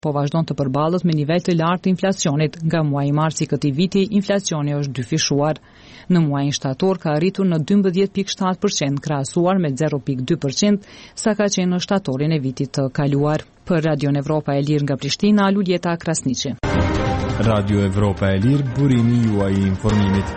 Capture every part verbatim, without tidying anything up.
po vazhdon të përballet me nivel të lartë të inflacionit. Nga muaji i marsi këtij viti, inflacioni është dyfishuar. Në muajin shtator ka arritur në dymbëdhjetë pikë shtatë përqind, krahasuar me zero pikë dy përqind sa ka qenë në shtatorin e vitit të kaluar. Për Radio Evropa e Lirë nga Prishtina, Luljeta Krasniqi. Radio Evropa e Lirë, burimi juaj i informimit.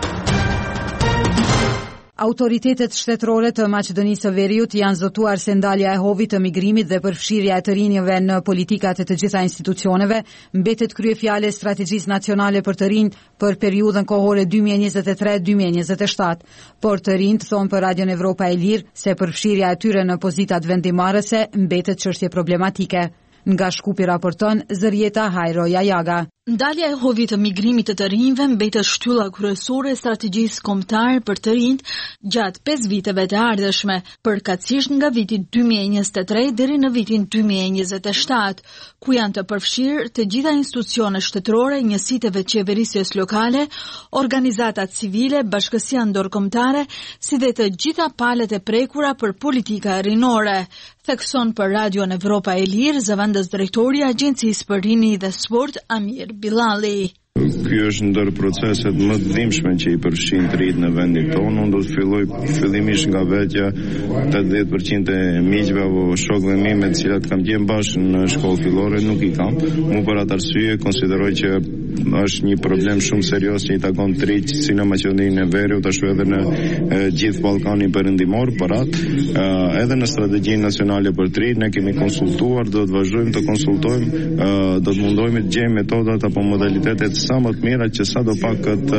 Autoritetet shtetërore të Maqedonisë së Veriut janë zotuar se ndalja e hovit të migrimit dhe përfshirja e të rinjve në politikat e të gjitha institucioneve mbetet kryefjale e strategjisë nacionale për të rinj për periudhën kohore dy mijë e njëzet e tre deri dy mijë e njëzet e shtatë. Por të rinjt thonë për Radio Evropa e Lirë se përfshirja e tyre në pozitat vendimarrëse mbetet çështje problematike. Nga Shkupi raporton Zërieta Hajro Jajaga. Ndalja e hovit të migrimit të të rinjve mbetet shtylla kryesore e strategjisë kombëtare për të rinjt gjatë pesë viteve të ardhshme, përkatësisht nga viti dy mijë e njëzet e tre deri në vitin dy mijë e njëzet e shtatë, ku janë të përfshirë të gjitha institucionet shtetërore, njësitë e qeverisjes lokale, organizatat civile, bashkësia ndërkombëtare, si dhe të gjitha palët e prekura për politika rinore, thekson për Radio Evropa e Lirë zëvendës drejtori i Agjencisë për Rinj dhe Sport Amir Bilali. Ky është ndër proceset më të dhimbshme që i përfshin të rinjt në vendin tonë. Unë do të filloj fillimisht nga vetja tetëdhjetë përqind e miqve apo shokëve mi me të cilat kam qenë bashkë në shkollë fillore, nuk i kam. Mu për atë arsye konsideroj që është një problem shumë serioz që i takon të rinjt si në Maqedoninë e Veriut, ashtu edhe në e, gjithë Ballkanin perëndimor. Për atë, e, edhe në strategjinë nacionale për të rinjt ne kemi konsultuar, do të vazhdojmë të konsultojmë, e, do të mundohemi të gjejmë metodat apo modalitetet sa më të mira që sa do pak këtë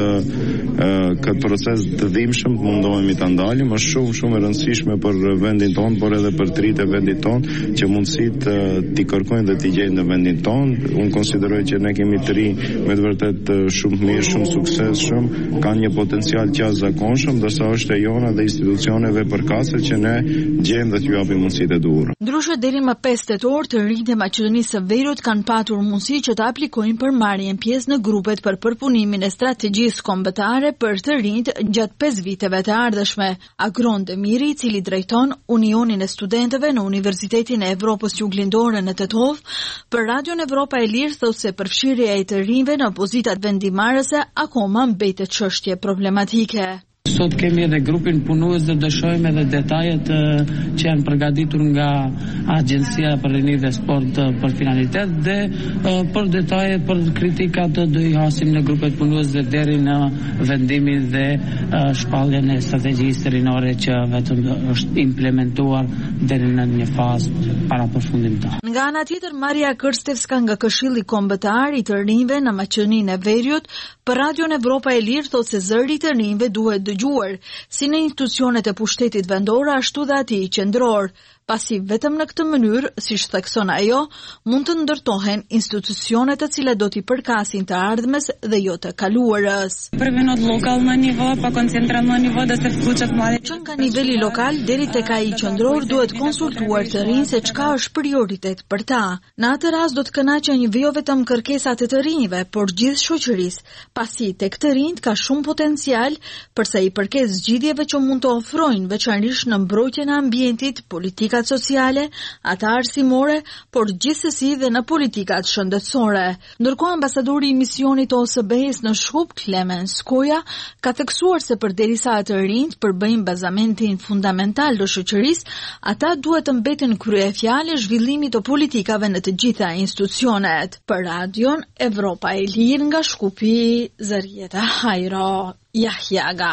këtë proces të dhimbshëm mundohemi ta ndalim. Është shumë shumë e rëndësishme për vendin tonë, por edhe për të rinjt e vendit tonë që mundësitë t'i kërkojnë dhe t'i gjejnë në vendin tonë. Unë konsideroj që ne kemi të rinj me të vërtet shumë mirë, shumë suksesshëm, kanë një potencial të jashtëzakonshëm, ndërsa është e jona dhe institucioneve përkatëse që ne gjejmë dhe t'ju japim mundësitë e duhura. Ndryshe deri më pesë tetor të rinjt e Maqedonisë së Veriut kanë patur mundësi që të aplikojnë për marrjen pjesë në grupet për përpunimin e strategjisë kombëtare për të rinjt gjatë pesë viteve të ardhshme. Agron Demiri, i cili drejton Unionin e Studentëve në Universitetin e Evropës Juglindore në Tetov, për Radio Evropa e Lirë thotë se përfshirja e të rinjve në pozitat vendimarrëse akoma mbetet çështje problematike. Sot kemi edhe grupin punues dhe do shohim edhe detajet uh, që janë përgatitur nga Agjencia për Rinj dhe Sport uh, për finalitet dhe uh, për detaje për kritikat do i hasim në grupet punues dhe deri në vendimin dhe uh, shpalljen e strategjisë rinore që vetëm është implementuar deri në një fazë para përfundimtare. Nga ana tjetër, Maria Kërstevska nga Këshilli Kombëtar i të rinjve në Maqedoninë e Veriut për Radio Evropa e Lirë thotë se zëri i të rinjve duhet dëgjuar, si në institucionet e pushtetit vendor ashtu dhe ati qendror, pasi vetëm në këtë mënyrë, siç thekson ajo, mund të ndërtohen institucione të cilat do t'i përkasin të ardhmes dhe jo të kaluarës. Prvenot lokal në nivo, pa koncentram në nivo dhe se fluqet mlade. Që nga niveli lokal deri tek ai qendror duhet konsultuar të rinj se çka është prioritet për ta. Në atë rast do të kënaqen jo vetëm kërkesat e të rinjve, por gjithë shoqërisë, pasi tek të rinjt ka shumë potencial përsa i përket zgjidhjeve që mund të ofrojnë veçanërisht në mbrojtjen e ambientit, politika sociale, ata arsimore, por gjithsesi dhe në politikat shëndetësore. Ndërkohë ambasadori i misionit të O S B-s në Shkup, Klemen Skoja, ka theksuar se përderisa të rinjt përbëjnë bazamentin fundamental të shoqërisë, ata duhet të mbeten kryefjalë zhvillimit të politikave në të gjitha institucionet. Për Radion Evropa e Lirë nga Shkupi, Zërieta Hajro Jahjaga.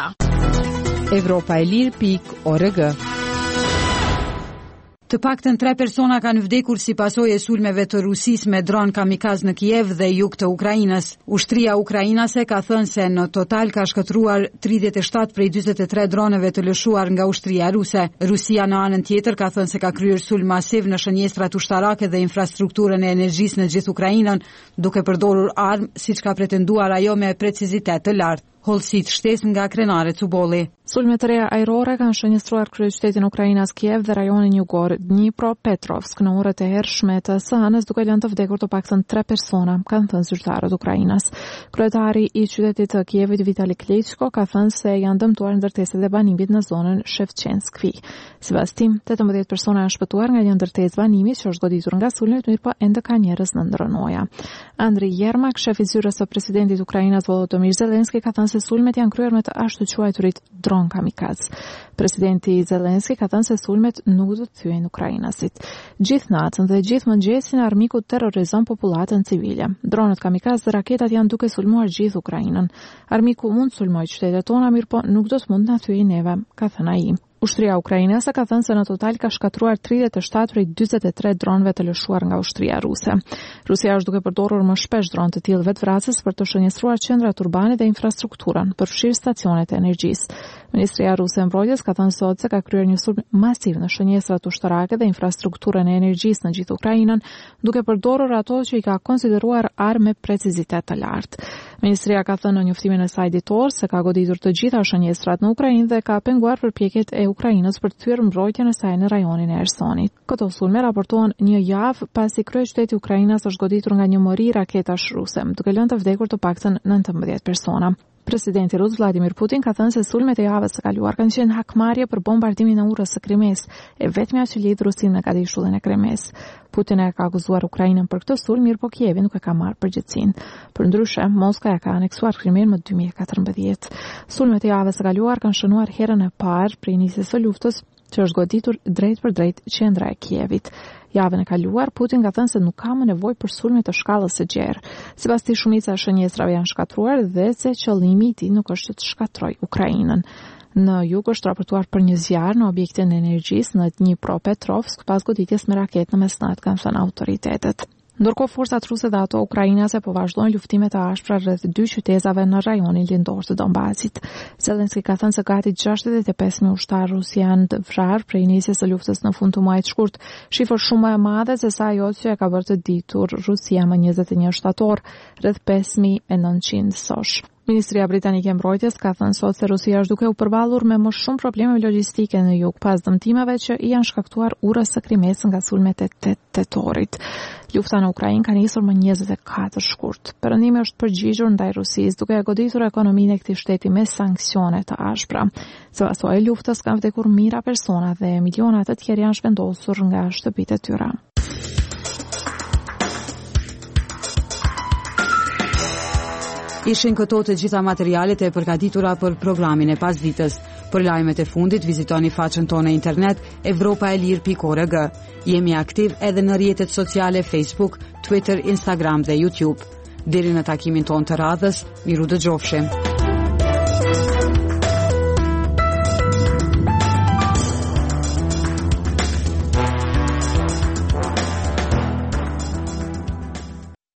Evropa e Lirë pikë org. Të paktën tre persona kanë vdekur si pasojë e sulmeve të Rusisë me dron kamikaz në Kiev dhe jug të Ukrainës. Ushtria ukrainase ka thënë se në total ka shkëtruar tridhjetë e shtatë prej njëzet e tre droneve të lëshuar nga ushtria ruse. Rusia në anën tjetër ka thënë se ka kryer sulm masiv në shënjestrat ushtarake dhe infrastrukturën e energjisë në gjithë Ukrainën, duke përdorur armë, siç ka pretenduar ajo me precizitet të lartë. hollësit shtesë nga krenaret Cubolli. Sulmet e reja ajrore kanë shënjestruar kryeqytetin Ukrainas Kiev dhe rajonin jugor Dnipropetrovsk në orët e hershme të së hënës, duke lënë të vdekur të paktën tre persona, kanë thënë zyrtarët ukrainas. Kryetari i qytetit të Kievit Vitali Klitschko ka thënë se janë dëmtuar ndërtesat e banimit në zonën Shevchenskvi. Sipas tim, tetëmbëdhjetë persona janë shpëtuar nga një ndërtesë banimi që është goditur nga sulmet, mirëpo ende ka njerëz në ndërroja. Andriy Yermak, shef i zyrës së presidentit Ukrainas Volodymyr Zelensky, ka thënë se sulmet janë kryer me të ashtu quajturit dron kamikaz. Presidenti Zelensky ka thënë se sulmet nuk do të thyejnë ukrainasit. Gjithë natën dhe gjithë mëngjesin armiku terrorizon popullatën civile. Dronët kamikaz dhe raketat janë duke sulmuar gjithë Ukrainën. Armiku mund të sulmojë qytetet tona, mirë po nuk do të mund të na thyejë neve, ka thënë ai. Ushtria ukrainase ka thënë se në total ka shkatruar tridhjetë e shtatë prej dyzet e tre dronëve të lëshuar nga ushtria ruse. Rusia është duke përdorur më shpesh dronë të tillë vetvrasës për të shënjestruar qendra turbane dhe infrastrukturën, përfshirë stacionet e energjisë. Ministria ruse e mbrojtjes ka thënë sot se ka kryer një sulm masiv në shënjestrat ushtarake dhe infrastrukturën e energjisë në gjithë Ukrainën, duke përdorur ato që i ka konsideruar armë me precizitet të lartë. Ministria ka thënë në njoftimin e saj ditor se ka goditur të gjitha shënjestrat në Ukrainë dhe ka penguar përpjekjet e Ukrainës për të thyer mbrojtjen e saj në rajonin e Ersonit. Këto sulme raportohen një javë pasi kryeqyteti i Ukrainës është goditur nga një mori raketash ruse, duke lënë të vdekur të paktën nëntëmbëdhjetë persona. Presidenti rus Vladimir Putin ka thënë se sulmet e javës së kaluar kanë qenë hakmarrje për bombardimin e urës së Krimes, e vetmja që lidh Rusinë me kadishullin e Krimes. Putin e ka akuzuar Ukrainën për këtë sulm, mirë po Kievi nuk e ka marrë përgjegjësinë. Përndryshe, Moska e ka aneksuar Krimen më dy mijë e katërmbëdhjetë. Sulmet e javës së kaluar kanë shënuar herën e parë prej nisjes së luftës, që është goditur drejt për drejt qendra e Kievit. Javën e kaluar, Putin ka thënë se nuk ka më nevojë për sulme të shkallës së gjerë. Sipas tij, shumica e shënjestrave janë shkatruar dhe se qëllimi i tij nuk është të shkatrojë Ukrainën. Në jug është raportuar për një zjarr në objektin e energjisë në Dnipropetrovsk pas goditjes me raketë në mesnat, kanë thënë autoritetet. Ndërkohë forcat ruse dhe ato ukrainase po vazhdojnë luftime të ashpra rreth dy qytetave në rajonin lindor të Donbasit. Zelensky ka thënë se gati gjashtëdhjetë e pesë mijë ushtarë rus janë të vrarë prej nisjes së luftës në fund të muajit shkurt, shifër shumë më e madhe se sa ajo që e ka bërë të ditur Rusia më njëzet e një shtator, rreth pesë mijë e nëntëqind sosh. Ministria Britanike e Mbrojtjes ka thënë sot se Rusia është duke u përballur me më shumë probleme logjistike në jug pas dëmtimeve që i janë shkaktuar urës së Krimes nga sulmet e tetë tetorit. Lufta në Ukrainë ka nisur më njëzet e katër shkurt. Perëndimi është përgjigjur ndaj Rusisë duke e goditur ekonominë e këtij shteti me sanksione të ashpra. Sipas asaj luftës kanë vdekur mijëra persona dhe miliona të tjerë janë zhvendosur nga shtëpitë e tyre. Ishin këto të gjitha materialet e përgatitura për programin e pasditës. Për lajmet e fundit, vizitoni faqen tonë në internet evropaelir pikë org. Jemi aktiv edhe në rrjetet sociale Facebook, Twitter, Instagram dhe YouTube. Deri në takimin tonë të radhës, miru dëgjofshim.